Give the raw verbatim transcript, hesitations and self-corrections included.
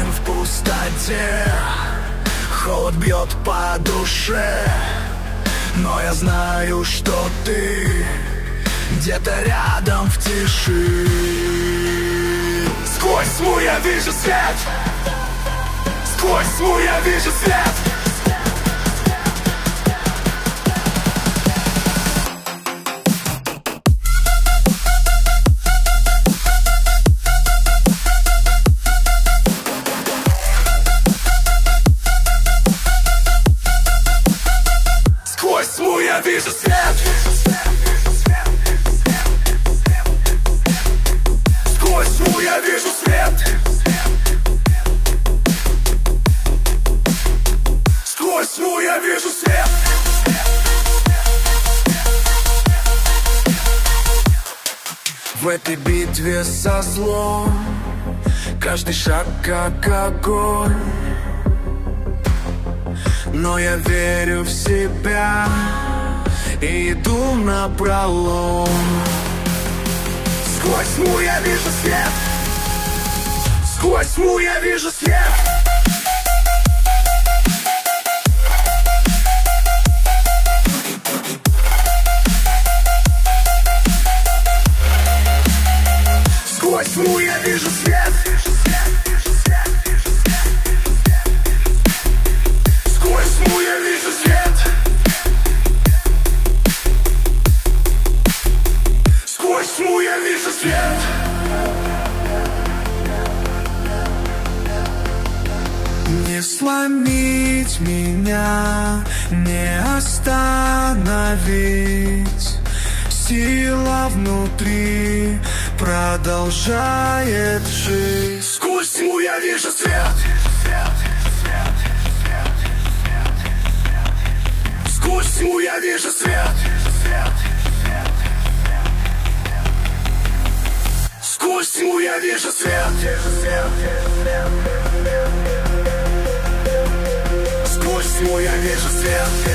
один в пустоте. Холод бьет по душе, но я знаю, что ты где-то рядом в тиши. Сквозь тьму я вижу свет, сквозь тьму я вижу свет. Сквозь тьму я вижу свет. Сквозь тьму я вижу свет. Сквозь тьму я вижу свет. В этой битве со злом каждый шаг как огонь, но я верю в себя и иду напролом. Сквозь тьму я вижу свет. Сквозь тьму я вижу свет. Сквозь тьму я вижу свет. Сквозь тьму я вижу свет. Сквозь тьму я вижу свет. Не сломить меня, не остановить. Сила внутри продолжает жить. Сквозь тьму я вижу свет. Сквозь тьму я вижу свет. Сквозь тьму я вижу свет. Сквозь тьму я вижу свет.